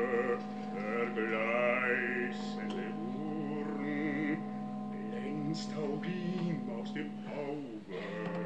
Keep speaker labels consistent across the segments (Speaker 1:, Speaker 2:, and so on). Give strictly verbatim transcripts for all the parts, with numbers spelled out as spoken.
Speaker 1: der gleißende Urn glänzt auch ihm aus dem Auge.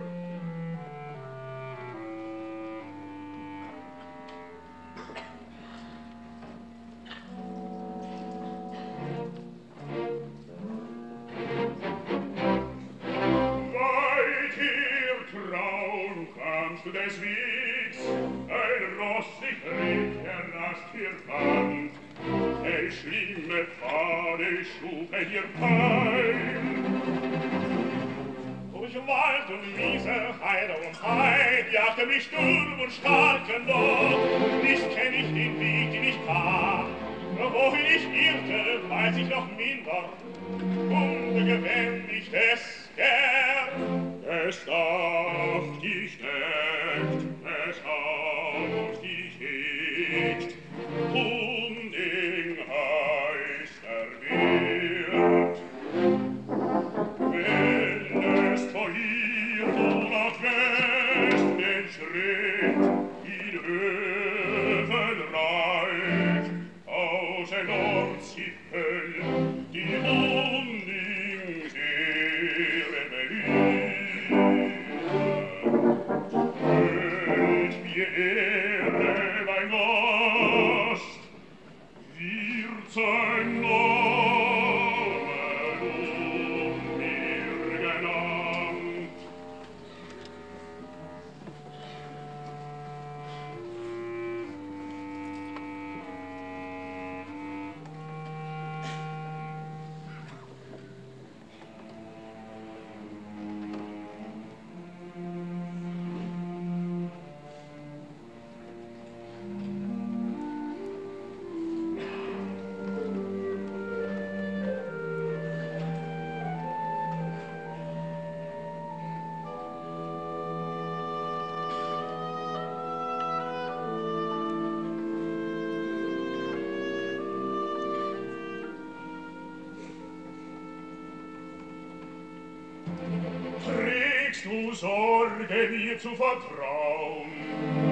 Speaker 1: Weit her, Traum, kamst du des Wegs, ein Ross sich ritt, er lasst hier Band, ein schlimme Pfade schuf er dir Pein. Durch Wald und Wiese, Heide und Heid, jagte mich Sturm und starke Not, nicht kenn ich den Weg, den ich kam, wohin ich irrte, weiß ich noch minder, und gewähnt ich es gern. Es dacht ich nicht, es haut ich hegt, um den heiß erwehrt. Wenn es vor ihr nur nach Westen schritt, in Höfen reich, aus ein Ortszippel, die Umning sehr rebelliert. Hört mir Ehre, mein Gast, wird sein Namen um mir genannt. Trägst du Sorge, mir zu vertrauen?